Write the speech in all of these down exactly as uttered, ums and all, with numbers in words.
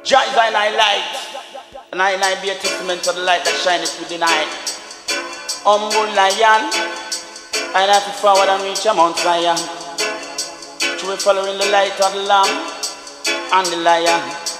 Jah is I light, and I and I be a testament to the light that shineth through the night. Humble lion, I have to forward and reach a Mount Zion. Through following the light of the Lamb and the Lion,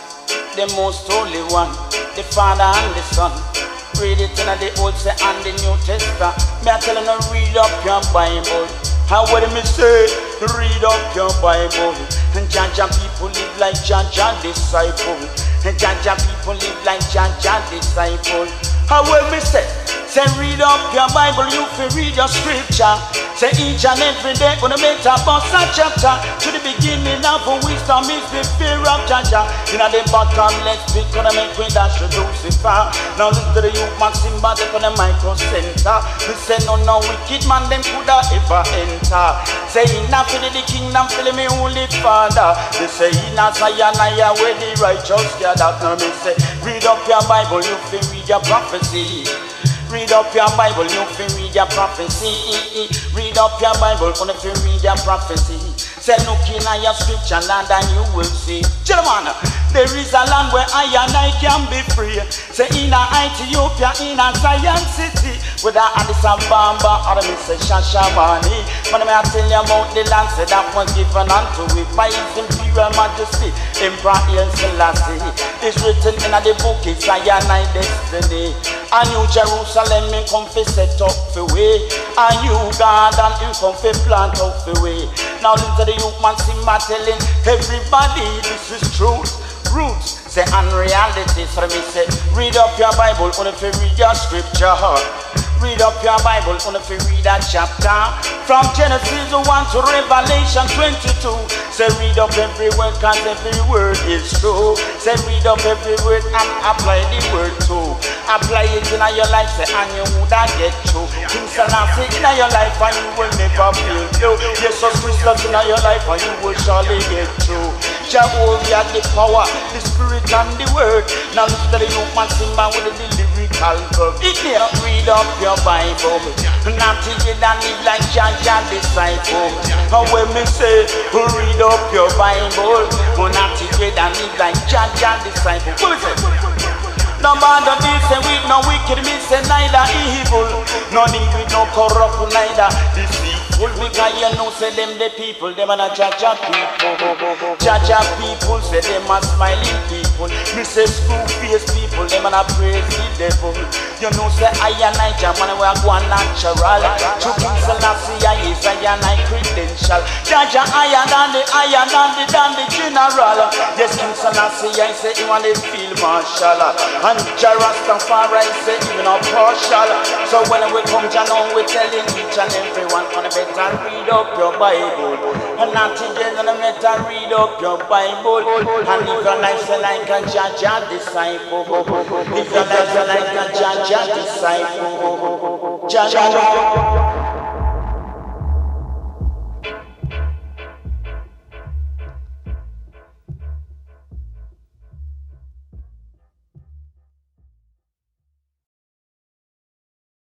the most holy one, the Father and the Son. Read it in the Old and the New Testament. Me I tell you to read up your Bible. How would me say? Read up your Bible. And Jah Jah people live like Jah Jah disciple. And Jah Jah people live like Jah Jah disciple. How would me say? Say read up your Bible, you can read your scripture. Say each and every day gonna make a bus a chapter. To the beginning of wisdom is the fear of Jah Jah. In the bottomless pit gonna make we dash to Lucifer. Now listen to the youth Maximba, they gonna micro center. We say no no wicked man them coulda ever enter. Say enough for the kingdom for me holy father. They say in a Zion I where the righteous gather. Now me say read up your Bible, you can read your prophecy. Read up your Bible, you can read your prophecy. Read up your Bible, you can read your prophecy. Say look in your scripture land and you will see. Gentlemen, there is a land where I and I can be free. Say in a Ethiopia, in a Zion city. Whether Addis Ababa or me say Shashamani. But I tell you about the land, say that was given unto it by His Imperial Majesty, Emperor Haile Selassie. It's written in the book, it's Zion I destiny. A new Jerusalem in come fi set up the way. A new garden in come fi plant up the way. Now listen to the youth man Simba telling everybody this is truth. Roots say unreality. So me say read up your Bible, only fi read your scripture. Read up your Bible, only fi read a chapter. From Genesis one to Revelation twenty-two. Say read up every word, cause every word is true. Say read up every word and apply the word too. Apply it in your life, say and you woulda get through. King Selassie in your life and you will never feel you. Jesus Christ in your life and you will surely get through. Jehovah the power, the spirit and the word. Now listen to the youth man Simba with the lyrical verb. It here, read up your Bible. Not till you don't live like Jah Jah disciple. And when me say, read up your Bible. Not till you don't live like Jah Jah disciple. What is it? No bother this and with no wicked me say neither evil. No need with no corrupt neither deceitful. Because you know say them the people, them are not Jah Jah people. Jah Jah people say them are smiling people. Me say screw face people, them are not praise the devil. You know say I and I Jah man we are going natural. True King Selassie I is I and I credential. Jah Jah higher than the higher than the than the general. Yes King Selassie I say he want to feel marshal. And Jah Rastafari say even a partial. So when we come Jah now we telling each and everyone on the better read up your Bible. And not today on the better read up your Bible. And if your life is like a Jah Jah disciple, if your life is like a Jah Jah disciple, Jah Jah.